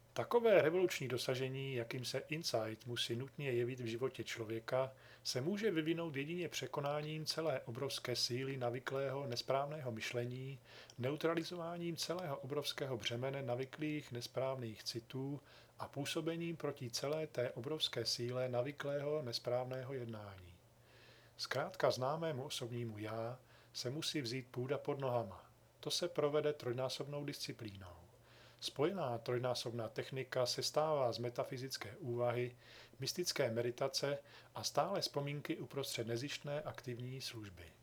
Takové revoluční dosažení, jakým se insight musí nutně jevit v životě člověka, se může vyvinout jedině překonáním celé obrovské síly navyklého nesprávného myšlení, neutralizováním celého obrovského břemene navyklých nesprávných citů a působením proti celé té obrovské síle navyklého nesprávného jednání. Zkrátka známému osobnímu já se musí vzít půda pod nohama. To se provede trojnásobnou disciplínou. Spojená trojnásobná technika se stává z metafyzické úvahy, mystické meditace a stále vzpomínky uprostřed nezištné aktivní služby.